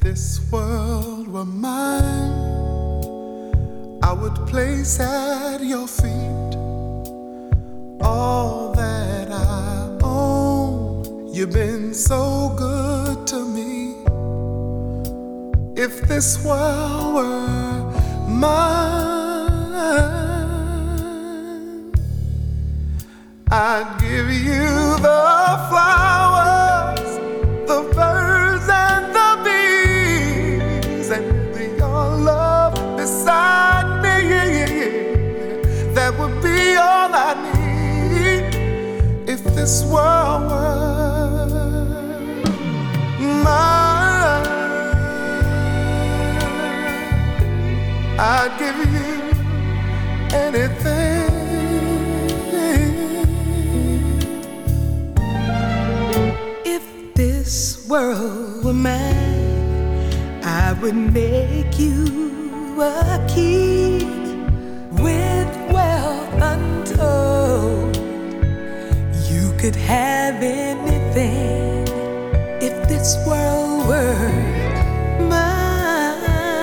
this world were mine, I would place at your feet all that I own. You've been so good to me. If this world were mine, I'd give you the flowers, the birds and the bees, and your love beside me. That would be all I need if this world were mine. I'd give you anything. This world were mine, I would make you a king with wealth untold. You could have anything if this world were mine.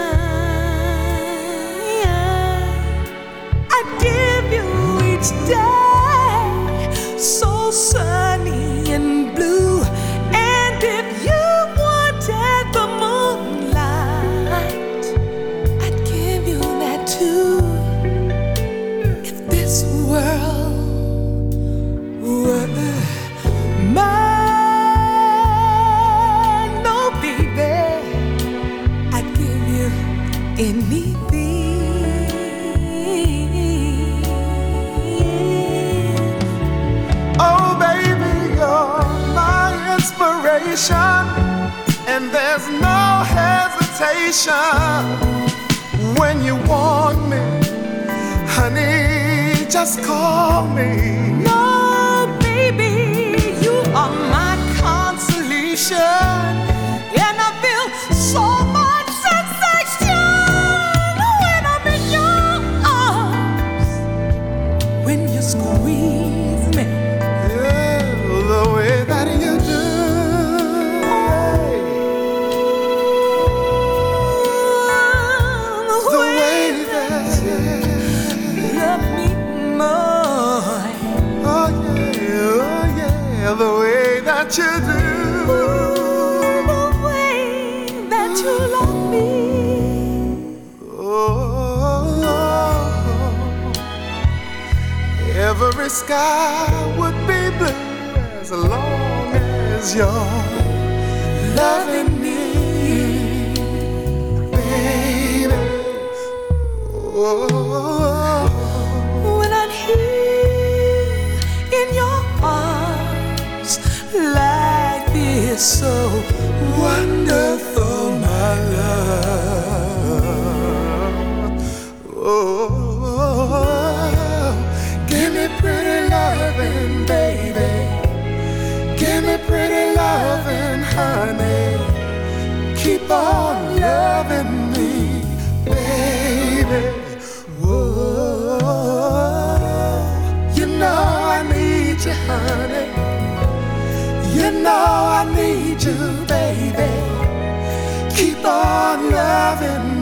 I'd give you each day so sunny and blue. If you wanted the moonlight, I'd give you that too. If this world were mine, no baby, I'd give you anything. Oh baby, you're my inspiration, and there's no hesitation when you want me, honey, just call me. No, baby, you are my consolation, and I feel so much sensation when I'm in your arms, when you squeeze me. Yeah, the way that you do. The way that you do, the way that you love me. Oh, every sky would be blue as long as you're loving me, baby. Oh, when I'm here in your arms, life is so wonderful, my love. Oh, give me pretty loving, baby. Give me pretty loving, honey. Keep on loving me, baby. Whoa, you know I need you, honey. You know I need you, baby. Keep on loving me.